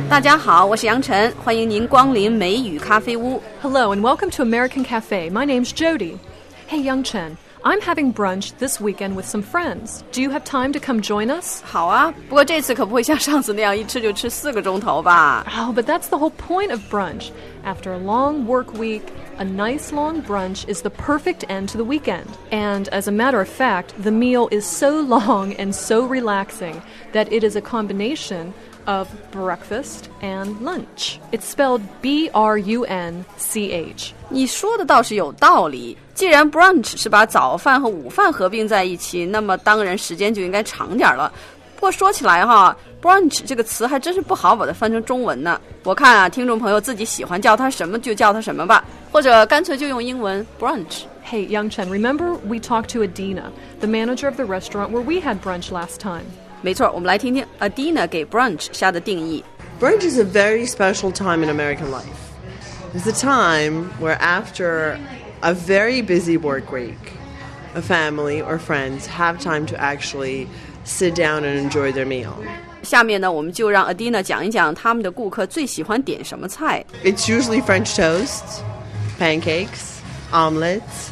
大家好，我是杨晨，欢迎您光临美语咖啡屋。 Hello and welcome to American Cafe. My name's Jody. Hey, Young Chen, I'm having brunch this weekend with some friends. Do you have time to come join us? 好啊，不过这次可不会像上次那样一吃就吃4个钟头吧。 Oh, but that's the whole point of brunch. After a long work week, a nice long brunch is the perfect end to the weekend. And as a matter of fact, the meal is so long and so relaxing that it is a combination of breakfast and lunch. It's spelled B-R-U-N-C-H. 你说的倒是有道理，既然 brunch 是把早饭和午饭合并在一起，那么当然时间就应该长点了。不过说起来哈， brunch 这个词还真是不好把它翻成中文呢。我看啊，听众朋友自己喜欢叫它什么就叫它什么吧，或者干脆就用英文 brunch。 Hey, Young Chen, remember we talked to Adina, the manager of the restaurant where we had brunch last time. 没错，我们来听听 Adina 给 brunch 下的定义。 Brunch is a very special time in American life. It's a time where after a very busy work week, a family or friends have time to actually sit down and enjoy their meal. 下面呢，我们就让 Adina 讲一讲他们的顾客最喜欢点什么菜。 It's usually French toast, pancakes, omelets,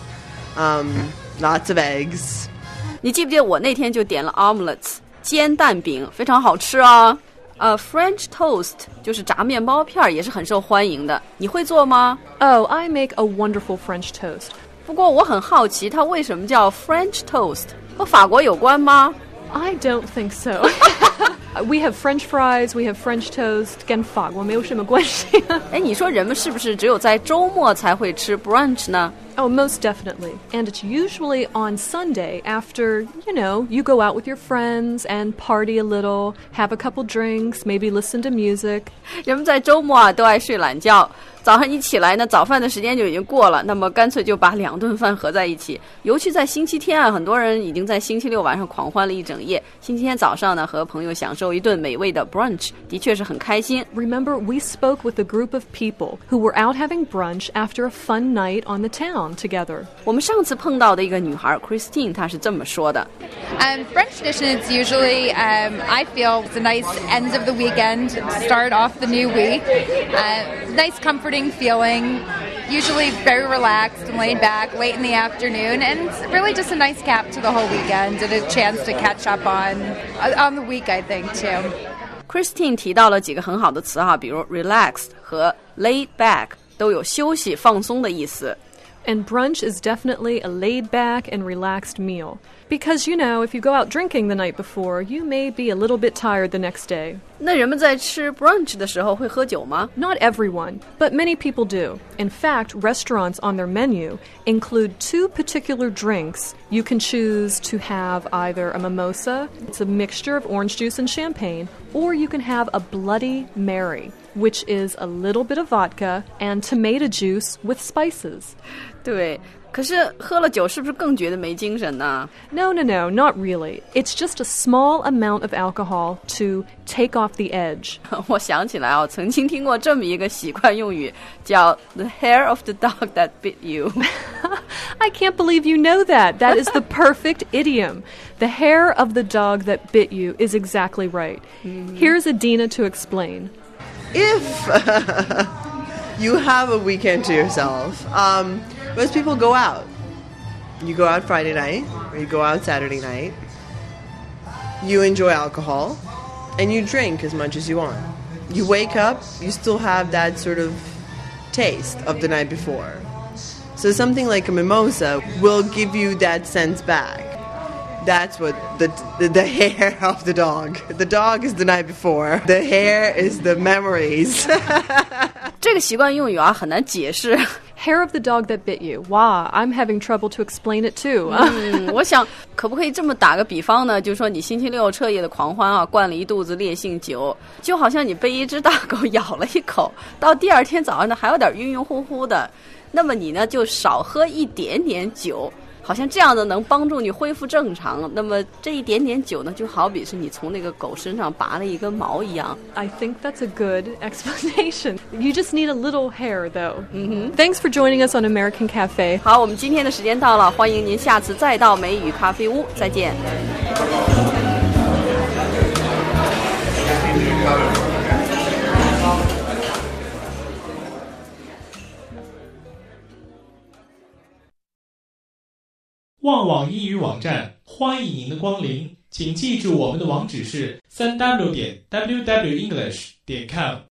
lots of eggs. 你记不记得我那天就点了 omelets 煎蛋饼，非常好吃啊。French toast 就是炸面包片，也是很受欢迎的。你会做吗？ Oh, I make a wonderful French toast. 不过我很好奇，它为什么叫 French toast？ 和法国有关吗？ I don't think so. We have French fries, we have French toast, 跟法国没有什么关系。 哎，你说人们是不是只有在周末才会吃 brunch 呢？ Oh, most definitely. And it's usually on Sunday after, you go out with your friends and party a little, have a couple drinks, maybe listen to music. 人们在周末啊都爱睡懒觉，早上一起来呢，早饭的时间就已经过了，那么干脆就把2顿饭合在一起。尤其在星期天啊，很多人已经在星期六晚上狂欢了一整夜，星期天早上呢和朋友享受一顿美味的 brunch， 的确是很开心。 Remember, we spoke with a group of people who were out having brunch after a fun night on the town together. 我们上次碰到的一个女孩 Christine， 她是这么说的。 French tradition is usually, I feel, it's a nice end of the weekend, start off the new week. Nice comforting feeling, usually very relaxed and laid back late in the afternoon, and it's really just a nice cap to the whole weekend and a chance to catch up on the week, I think, too. Christine 提到了几个很好的词哈，比如 relaxed 和 laid back 都有休息放松的意思。 And brunch is definitely a laid-back and relaxed meal. Because, if you go out drinking the night before, you may be a little bit tired the next day. 那人们在吃 brunch 的时候会喝酒吗？ Not everyone, but many people do. In fact, restaurants on their menu include 2 particular drinks. You can choose to have either a mimosa, it's a mixture of orange juice and champagne, or you can have a Bloody Mary, which is a little bit of vodka and tomato juice with spices. 对，可是喝了酒是不是更觉得没精神呢？ No, not really. It's just a small amount of alcohol to take off the edge. 我想起来啊，曾经听过这么一个习惯用语，叫 the hair of the dog that bit you。 I can't believe you know that. That is the perfect idiom. The hair of the dog that bit you is exactly right. Here's Adina to explain. If you have a weekend to yourself, most people go out. You go out Friday night, or you go out Saturday night. You enjoy alcohol, and you drink as much as you want. You wake up, you still have that sort of taste of the night before. So something like a mimosa will give you that sense back. That's what the hair of the dog. The dog is the night before. The hair is the memories. 这个习惯用语啊很难解释。 Hair of the dog that bit you. Wow, I'm having trouble to explain it too. 我想可不可以这么打个比方呢？就是说你星期六彻夜的狂欢啊，灌了一肚子烈性酒，就好像你被一只大狗咬了一口，到第二天早上呢还有点晕晕乎乎的，那么你呢就少喝一点点酒。 好像这样的能帮助你恢复正常。那么这一点点酒呢，就好比是你从那个狗身上拔了一根毛一样。 I think that's a good explanation. You just need a little hair, though. Thanks for joining us on American Cafe. 好，我们今天的时间到了，欢迎您下次再到美语咖啡屋，再见。 旺旺英语网站，欢迎您的光临。请记住我们的网址是 3w.wwenglish.com。